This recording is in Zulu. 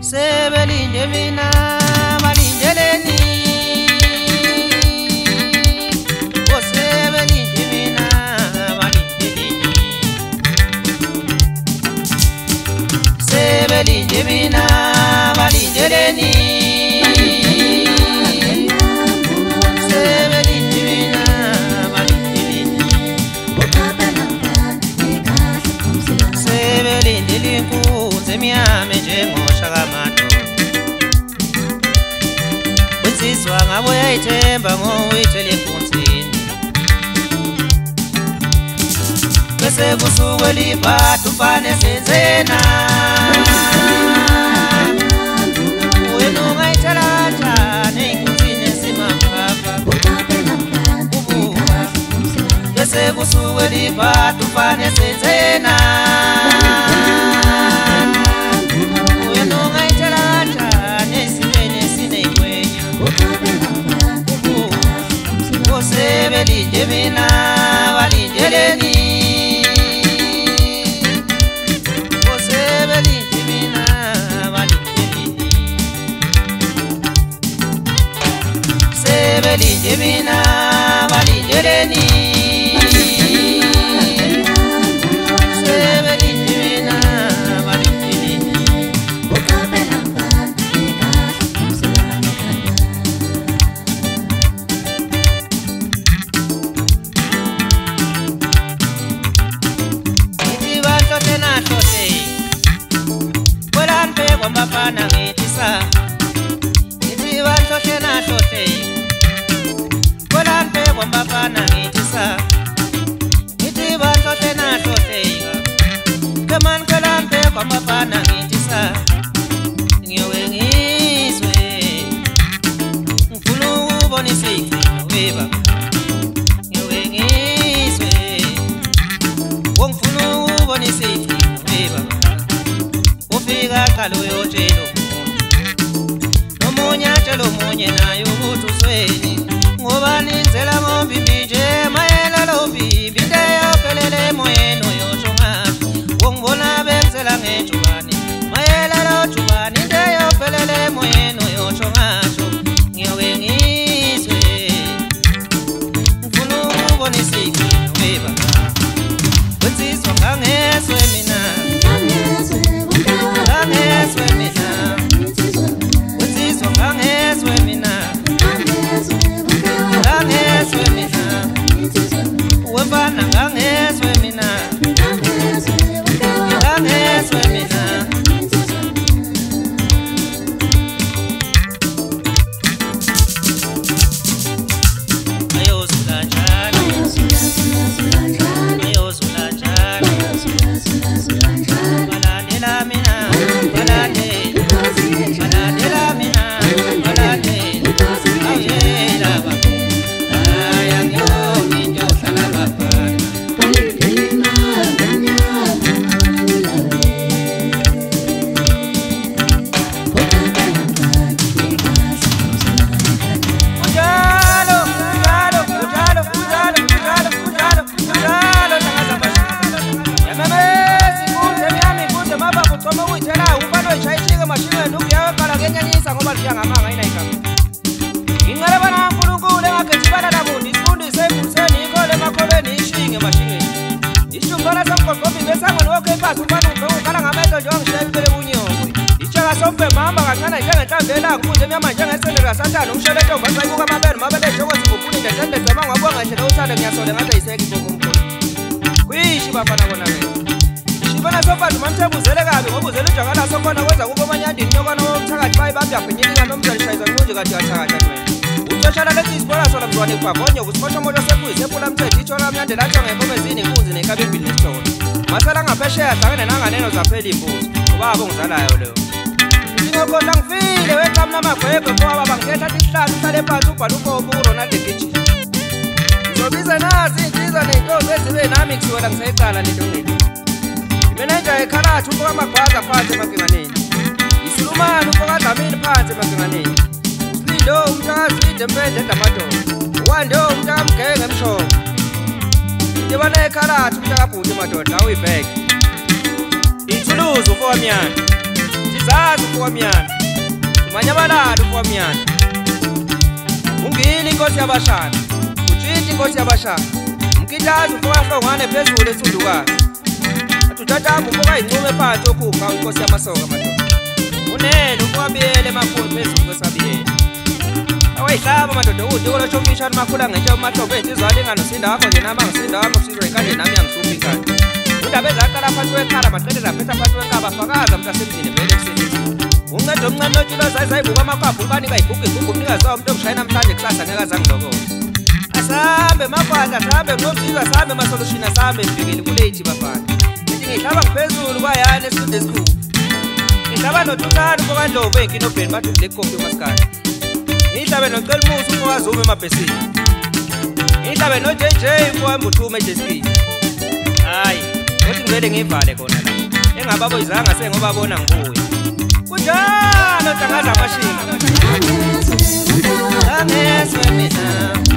sebelinde mina balindeleni sebelinde mina balindeleni sebelinde mina balindeleni sebelinde mina balindeleni sebelinde linkunze emnyama njengoShaka Madoda insizwa ngabo yayithemba ngowithele empunzini bese kusuke libhadu mfana esenzena wena ungayithala kanjani ey'nkunzini esimapapa ubuka bese kusuke libhadu mfana esenzena wena ungayithala kanjani esimeni esiney'ngwenya ubuka sebelinde mina balindeleni sebelinde mina balindeleni sebelinde mina balindeleni Bafana ngithisa ithi banhlothe nahlothe kolanpe kwambafana ngithisa ithi banhlothe nahlothe keman kolanpe kwambafana ngithisa ngiyowe ngizwe ngifuna ukubona isigcino weba ngiyowe ngizwe ngifuna ukubona isigcino weba ufika qalo yotshelo nomunye atshelo munye naye ukuthi usweni ngoba ninzela ngombimbi nje mayela lo mbimbi into eyophelele emoyeni oyosho ngathi wongibona benzela ngejubane mayela lo jubane into eyophelele emoyeni oyosho ngathi ngiyoke ngizwe ngifuna ukubona isigcino weba wensizwa ngangezwe mina ngangezwe mina wensizwa ngangezwe mina ngangezwe mina wemfana ngangezwe mina ngangezwe mina ayozula njalo ayozula njalo balandela mina masala ngaphesheya hlangene nanganeno zaphela imbuzi ubaba ongizalayo leyo ngikhohla ngifile wecamna amagwegwe ngoba bangithetha isihlalo uhlale phansi ubhala ubobo uRonald Gijima ngizobiza nazi insizwa ney'ntombi ezibe nami kusuka ngisayicala lento ngeli imeneja ekhalathi ufoka amagwaza phansi emankinganeni isulumane ufoka Dlamini phansi emankinganeni usilindo umntakazi Mpende Damadoda uwando umntakamgenge emshoko Yebana ekhalathi umntakabhuti madoda awuyibheke ithuluzi ufowamyana Uzazi ufukamyana umanyabalala ufukamyana ungili inkosi yabashana utshitshi inkosi yabashana umkitazi ufukahlongwane phezulu ensundukazi atuthathambe ufuka incume phansi okhupha inkosi yamasoka madoda unele ufukamiyele emakhulu phezulu kwesabiyele awayihlaba madoda udiko loshomishana makhula ngetshe umahlombe ezizwala inganosinda wakho nje nama ngisinda wakho sizwe kanje nami yangisuphi inkani undaba ezaqala phansi wekhala maqede zaphetha phansi wenkaba fakaza mntasemzini vele ekuseni uncedo omncane notshilo zayibuka amakhaphu ukanika ibhuku ibhuku umnikazi wawo umuntu omshaya namhlanje kusasa ngeke azangilokola asambe makwanda asambe ngomzizwa asambe masolushini asambe mfikeli kuleyithi bafana ithi ngihlaba ngiphezulu kwayani esifunde esikhulu ngihlaba nothukani ukokandlovu ey'nkinobheni bathi ublack coffee umasikane ngihlabe nocela umusi ufokazume emabhesini ngihlabe no-JJ umfowembuthume ejeskini hhayi kothi ngivele ngivale khona la engababoyizanga sengobabona ngibuye kunjalo dangaza amashinga angezwe mina